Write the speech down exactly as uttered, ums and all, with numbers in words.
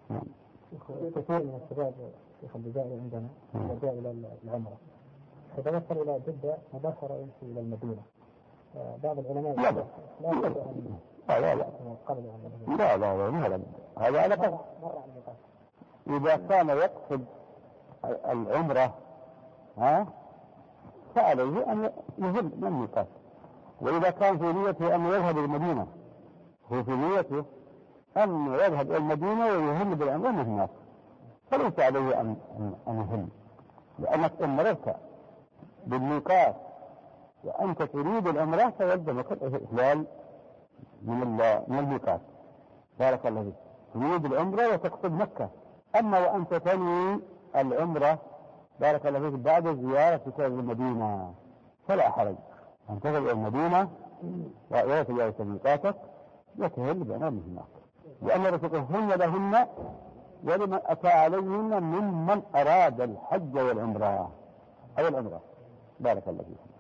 كثير من الشباب في الجزائر عندنا يرجع إلى العمرة إذا وصل إلى جدة مباشرة يمشي إلى المدينة. بعض العلماء لا لا لا لا لا لا لا لا لا هذا على قدر إذا كان يقصد العمرة ها فعليه أن يهل من الميقات، وإذا كان في نيته أن يذهب إلى المدينة هو في نيته أن يذهب إلى المدينة ويهل بالعمرة من هناك فليس عليه أن أن يهل، لأنك إن مررت بالميقات وأنت تريد العمرة فيلزمك الإهلال من من الميقات. بارك الله فيك، تريد العمرة وتقصد مكة. أما وأنت تنوي العمرة بارك الله فيك بعد زيارتك المدينة فلا حرج أن تذهب إلى المدينة وتجاوز ميقاتك وتهل بعمرة من هناك، لأن رزقهن لهن ولمن أتى عليهن ممن أراد الحج والعمرة أو العمرة. بارك الله فيك.